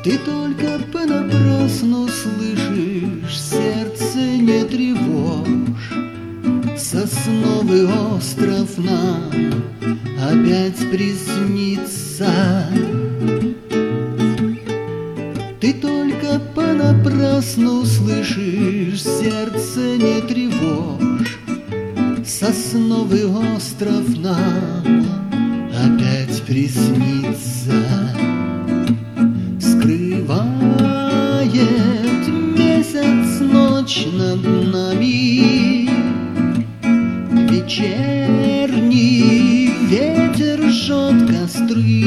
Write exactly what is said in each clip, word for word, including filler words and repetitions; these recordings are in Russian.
Ты только понапрасну слышишь, сердце не тревожь. Сосновый остров нам опять приснится. Ты только понапрасну слышишь, сердце не тревожь. Сосновый остров нам опять приснится. Скрывает месяц ночь над нами, вечерний ветер жжет костры.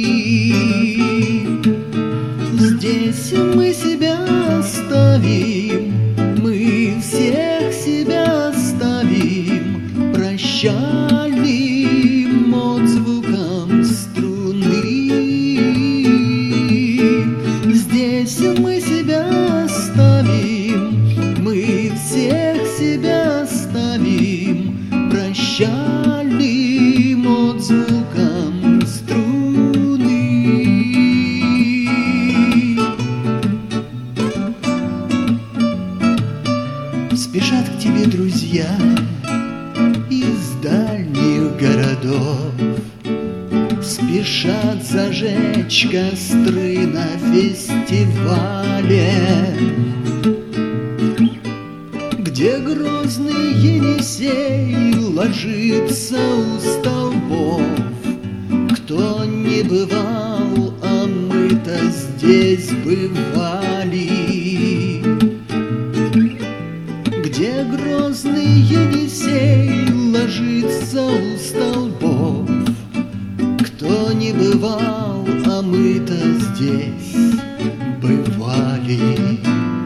Здесь мы себя оставим, мы всех себя оставим прощальным отзвуком струны. Здесь мы себя оставим, мы всех себя оставим прощальным отзвуком струны. Спешат к тебе друзья из дальних городов, спешат зажечь костры на фестивале, где грозный Енисей ложится у столбов. Кто не бывал, а мы-то здесь бывали. Где грозный Енисей ложится у столбов. Кто не бывал, а мы-то здесь бывали.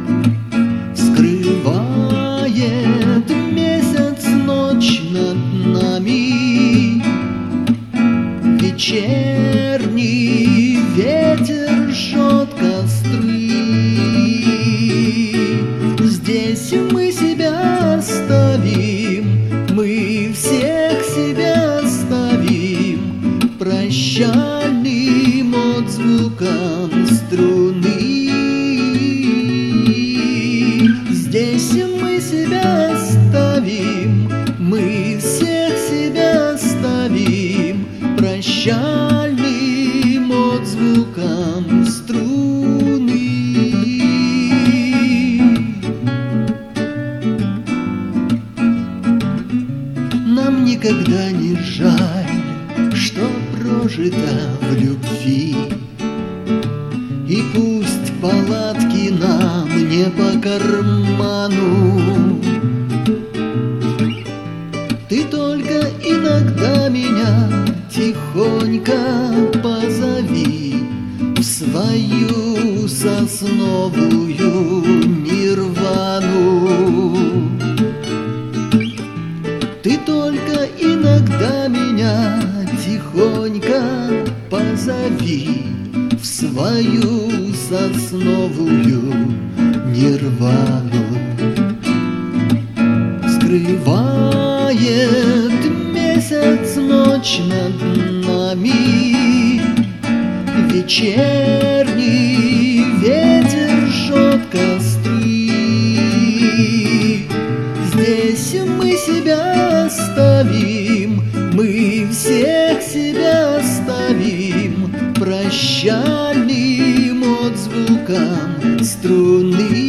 Скрывает месяц ночь над нами, вечерний ветер жжет костры. Здесь мы себя оставим, мы всех себя оставим прощальным отзвуком струны. Здесь мы себя оставим, мы всех себя оставим прощальным отзвуком струны. Нам никогда не жаль, что прожито в любви, и пусть палатки нам не по карману. Ты только иногда меня тихонько позови в свою сосновую нирвану. Ты только иногда меня тихонько позови в свою сосновую нирвану. Скрывает месяц ночь над нами, вечерний ветер жжет костры. Здесь мы себя оставим, мы всех себя оставим прощальным отзвуком струны.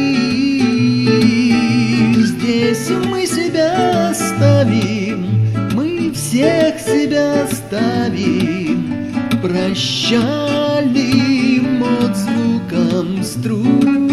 Здесь мы себя оставим, мы всех себя оставим прощальным отзвуком струн.